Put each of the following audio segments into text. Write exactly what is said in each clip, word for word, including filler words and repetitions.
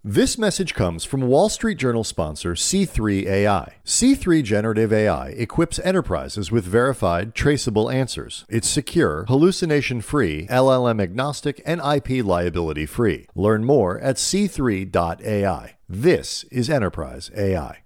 This message comes from Wall Street Journal sponsor C three A I. C three Generative A I equips enterprises with verified, traceable answers. It's secure, hallucination-free, L L M-agnostic, and I P liability-free. Learn more at c three dot a i. This is Enterprise A I.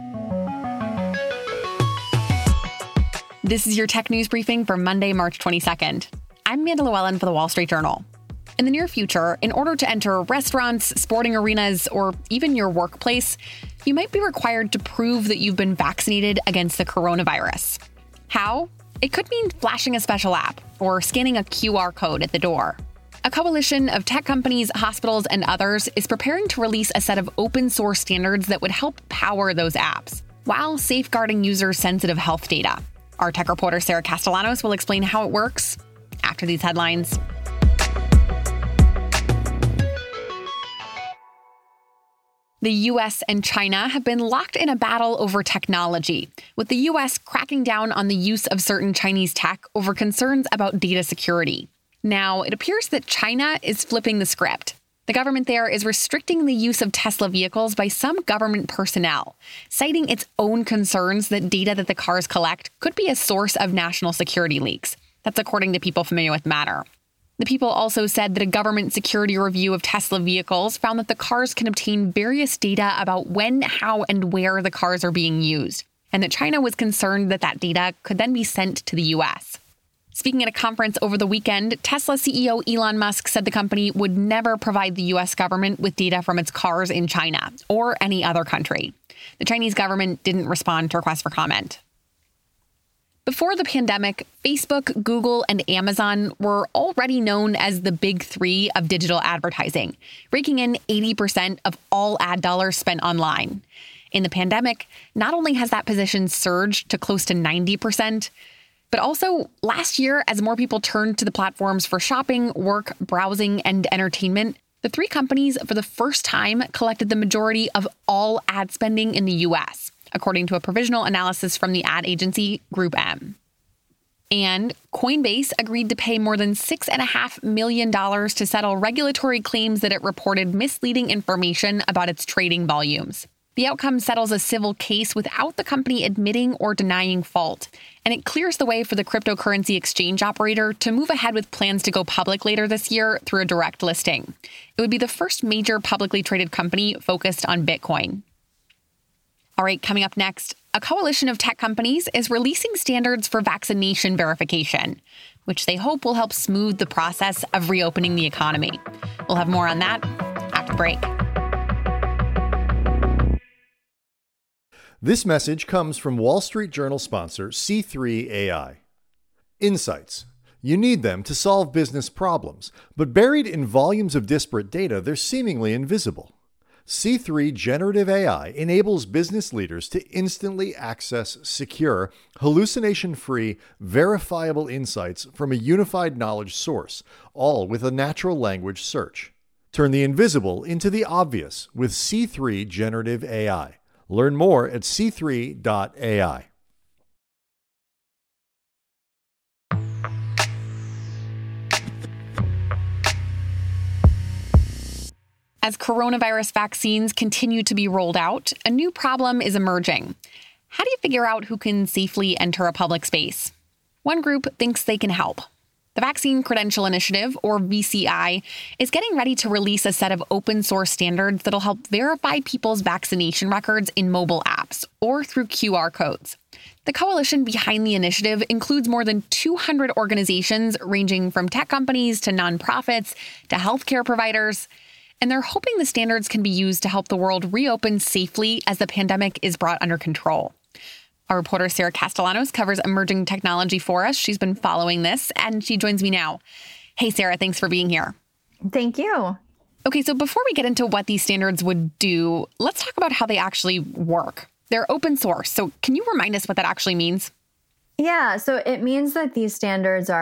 This is your tech news briefing for Monday, March twenty-second. I'm Amanda Llewellyn for the Wall Street Journal. In the near future, in order to enter restaurants, sporting arenas, or even your workplace, you might be required to prove that you've been vaccinated against the coronavirus. How? It could mean flashing a special app or scanning a Q R code at the door. A coalition of tech companies, hospitals, and others is preparing to release a set of open source standards that would help power those apps, while safeguarding users' sensitive health data. Our tech reporter Sarah Castellanos will explain how it works after these headlines. The U S and China have been locked in a battle over technology, with the U S cracking down on the use of certain Chinese tech over concerns about data security. Now, it appears that China is flipping the script. The government there is restricting the use of Tesla vehicles by some government personnel, citing its own concerns that data that the cars collect could be a source of national security leaks. That's according to people familiar with the matter. The people also said that a government security review of Tesla vehicles found that the cars can obtain various data about when, how, and where the cars are being used, and that China was concerned that that data could then be sent to the U S. Speaking at a conference over the weekend, Tesla C E O Elon Musk said the company would never provide the U S government with data from its cars in China or any other country. The Chinese government didn't respond to requests for comment. Before the pandemic, Facebook, Google, and Amazon were already known as the big three of digital advertising, raking in eighty percent of all ad dollars spent online. In the pandemic, not only has that position surged to close to ninety percent, but also last year, as more people turned to the platforms for shopping, work, browsing, and entertainment, the three companies for the first time collected the majority of all ad spending in the U S, according to a provisional analysis from the ad agency Group M. And Coinbase agreed to pay more than six point five million dollars to settle regulatory claims that it reported misleading information about its trading volumes. The outcome settles a civil case without the company admitting or denying fault, and it clears the way for the cryptocurrency exchange operator to move ahead with plans to go public later this year through a direct listing. It would be the first major publicly traded company focused on Bitcoin. All right, coming up next, a coalition of tech companies is releasing standards for vaccination verification, which they hope will help smooth the process of reopening the economy. We'll have more on that after the break. This message comes from Wall Street Journal sponsor C three A I. Insights. You need them to solve business problems, but buried in volumes of disparate data, they're seemingly invisible. C three Generative A I enables business leaders to instantly access secure, hallucination-free, verifiable insights from a unified knowledge source, all with a natural language search. Turn the invisible into the obvious with C three Generative A I. Learn more at c three dot a i. As coronavirus vaccines continue to be rolled out, a new problem is emerging. How do you figure out who can safely enter a public space? One group thinks they can help. The Vaccine Credential Initiative, or V C I, is getting ready to release a set of open source standards that'll help verify people's vaccination records in mobile apps or through Q R codes. The coalition behind the initiative includes more than two hundred organizations ranging from tech companies to nonprofits to healthcare providers. And they're hoping the standards can be used to help the world reopen safely as the pandemic is brought under control. Our reporter Sarah Castellanos covers emerging technology for us. She's been following this, and she joins me now. Hey, Sarah, thanks for being here. Thank you. Okay, so before we get into what these standards would do, let's talk about how they actually work. They're open source, so can you remind us what that actually means? Yeah, so it means that these standards are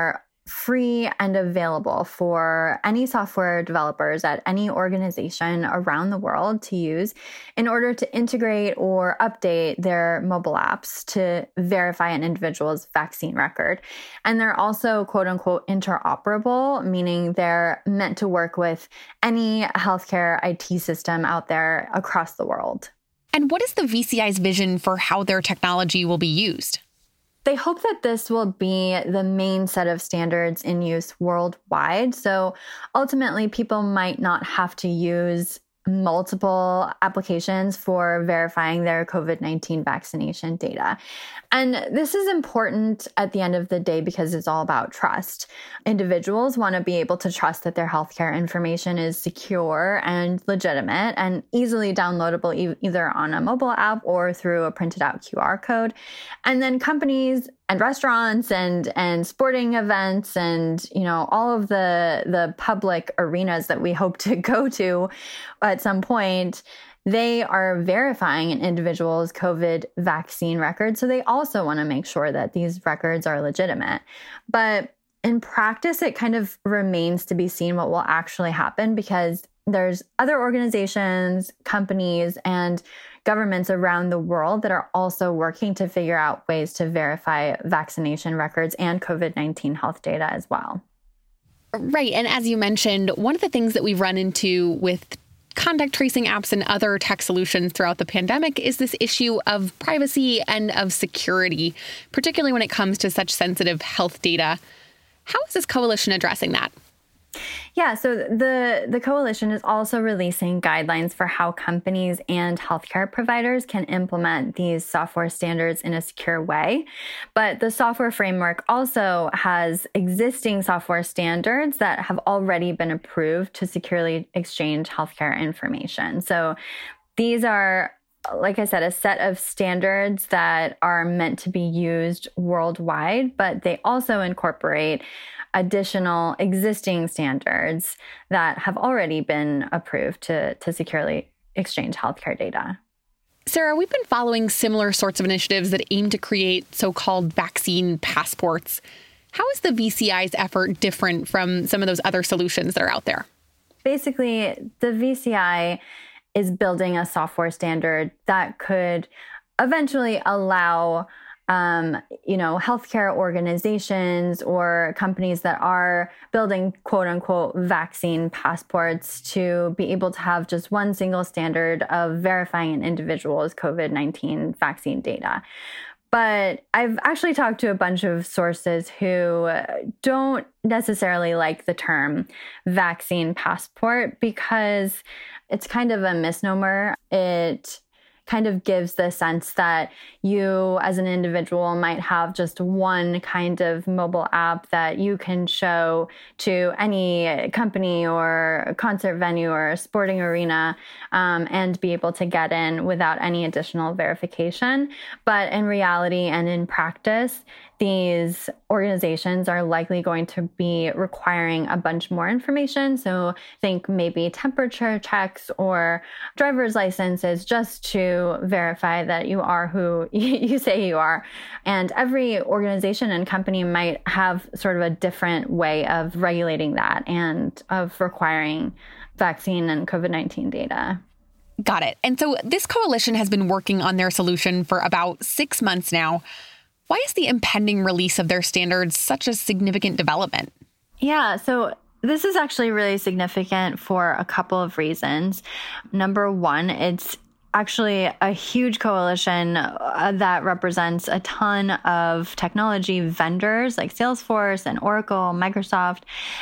free and available for any software developers at any organization around the world to use in order to integrate or update their mobile apps to verify an individual's vaccine record. And they're also quote unquote interoperable, meaning they're meant to work with any healthcare I T system out there across the world. And what is the V C I's vision for how their technology will be used? They hope that this will be the main set of standards in use worldwide. So ultimately, people might not have to use multiple applications for verifying their COVID nineteen vaccination data. And this is important at the end of the day because it's all about trust. Individuals want to be able to trust that their healthcare information is secure and legitimate and easily downloadable e- either on a mobile app or through a printed out Q R code. And then companies and restaurants and and sporting events and, you know, all of the the public arenas that we hope to go to at some point, they are verifying an individual's COVID vaccine record. So they also want to make sure that these records are legitimate. But in practice, it kind of remains to be seen what will actually happen because there's other organizations, companies, and governments around the world that are also working to figure out ways to verify vaccination records and COVID nineteen health data as well. Right. And as you mentioned, one of the things that we've run into with contact tracing apps and other tech solutions throughout the pandemic is this issue of privacy and of security, particularly when it comes to such sensitive health data. How is this coalition addressing that? Yeah, so the, the coalition is also releasing guidelines for how companies and healthcare providers can implement these software standards in a secure way. But the software framework also has existing software standards that have already been approved to securely exchange healthcare information. So these are, like I said, a set of standards that are meant to be used worldwide, but they also incorporate additional existing standards that have already been approved to, to securely exchange healthcare data. Sarah, we've been following similar sorts of initiatives that aim to create so-called vaccine passports. How is the V C I's effort different from some of those other solutions that are out there? Basically, the V C I is building a software standard that could eventually allow Um, you know, healthcare organizations or companies that are building quote unquote vaccine passports to be able to have just one single standard of verifying an individual's COVID nineteen vaccine data. But I've actually talked to a bunch of sources who don't necessarily like the term vaccine passport because it's kind of a misnomer. It kind of gives the sense that you as an individual might have just one kind of mobile app that you can show to any company or concert venue or sporting arena um, and be able to get in without any additional verification. But in reality and in practice, these organizations are likely going to be requiring a bunch more information. So think maybe temperature checks or driver's licenses just to verify that you are who you say you are. And every organization and company might have sort of a different way of regulating that and of requiring vaccine and COVID nineteen data. Got it. And so this coalition has been working on their solution for about six months now. Why is the impending release of their standards such a significant development? Yeah, so this is actually really significant for a couple of reasons. Number one, it's actually a huge coalition uh, that represents a ton of technology vendors like Salesforce and Oracle, Microsoft,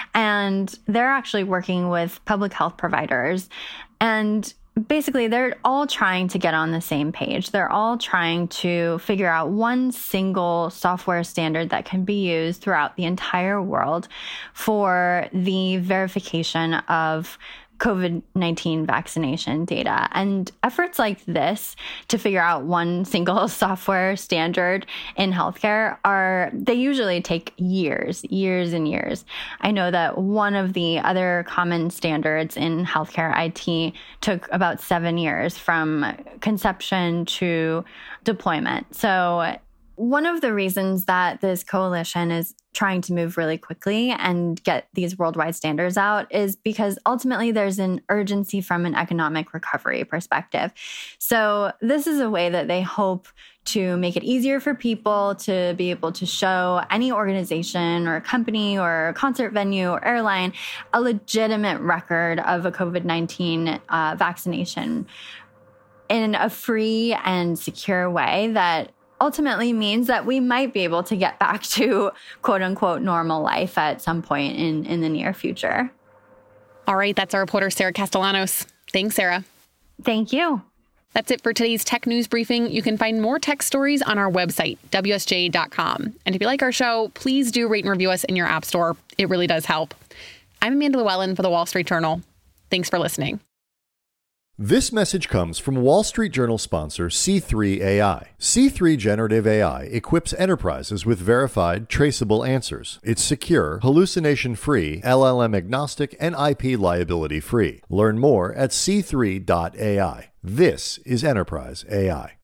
and they're actually working with public health providers. And basically, they're all trying to get on the same page. They're all trying to figure out one single software standard that can be used throughout the entire world for the verification of COVID nineteen vaccination data. And efforts like this to figure out one single software standard in healthcare are, they usually take years, years and years. I know that one of the other common standards in healthcare I T took about seven years from conception to deployment. So One of the reasons that this coalition is trying to move really quickly and get these worldwide standards out is because ultimately there's an urgency from an economic recovery perspective. So this is a way that they hope to make it easier for people to be able to show any organization or company or concert venue or airline a legitimate record of a COVID nineteen uh, vaccination in a free and secure way that ultimately means that we might be able to get back to quote unquote normal life at some point in, in the near future. All right, that's our reporter, Sarah Castellanos. Thanks, Sarah. Thank you. That's it for today's Tech News Briefing. You can find more tech stories on our website, W S J dot com. And if you like our show, please do rate and review us in your app store. It really does help. I'm Amanda Llewellyn for The Wall Street Journal. Thanks for listening. This message comes from Wall Street Journal sponsor C three A I. C three Generative A I equips enterprises with verified, traceable answers. It's secure, hallucination-free, L L M-agnostic, and I P liability-free. Learn more at C three dot A I. This is Enterprise A I.